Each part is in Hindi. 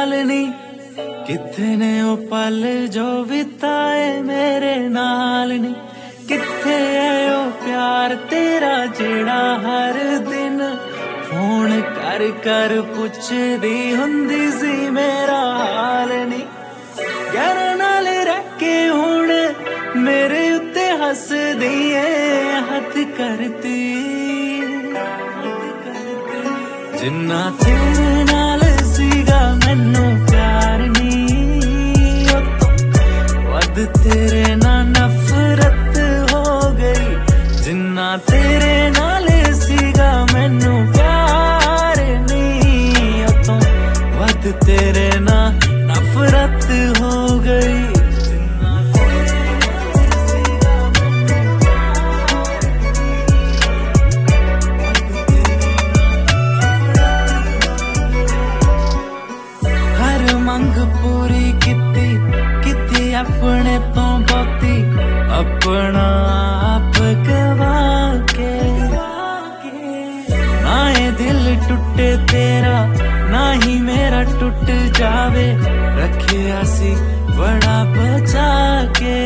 हाल नहीं, किथे ने ओ पल जो बिताए मेरे नाल नहीं, किथे है ओ प्यार तेरा जेड़ा हर दिन फोन कर कर पुछदी हुंदी सी मेरा हाल नहीं। यार नाल रह के हुण मेरे उत्ते हसदी ऐ हथ करती, जिन्ना तेरे नाल सीगा मैनू प्यार नी, ओ तो वध तेरे ना नफरत हो गई। जिन्ना तेरे नाल सीगा मैनू प्यार नी, ओ तो वध तेरे ना नफरत हो गई। मंग पूरी किती किती अपने तो बहुती, अपना आप गवा के ना ये दिल टूटे तेरा ना ही मेरा टूट जावे, रखे आसी बड़ा बचा के।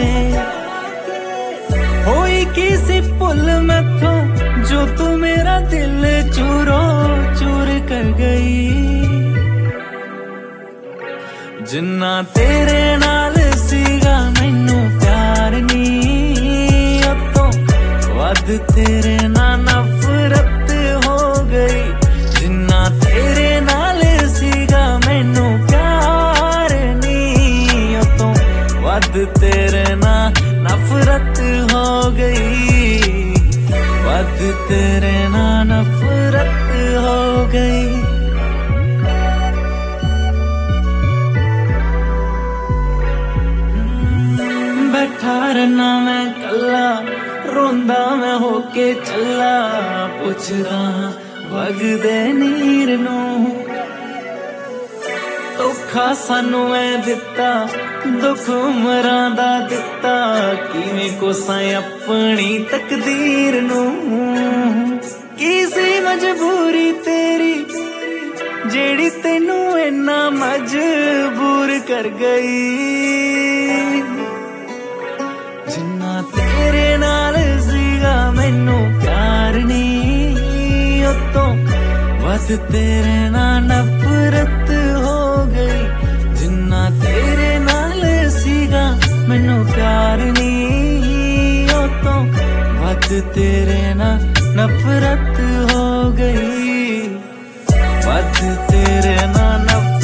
होई किसी पुल में तो जो तू मेरा दिल चूरो चूर कर गई। जिन्ना तेरे नाल सीगा मैनू प्यार नी, ओ तो वध तेरे ना नफरत हो गई। जिन्ना तेरे नाल सीगा मैनू प्यार नी, ओ तो वध तेरे ना नफरत हो गई। वध तेरे ना नफरत हो गई। बैठा रहना मैं कला, रोंदा मैं होके चला, पुछदा वगदे नीर नू, धोखा सानू मैं दिता दुख उमरां दा दिता, किवें कोसां अपनी तकदीर नू। किसी मजबूरी तेरी जेड़ी तेनू इन्ना मजबूर कर गई। जिन्ना तेरे नाल सीगा मैनू प्यार नी, ओ तो वध तेरे ना नफरत हो गई। जिन्ना तेरे नाल सीगा मैनू प्यार नी, ओ तो वध तेरे ना नफरत हो गई। वध तेरे ना नफरत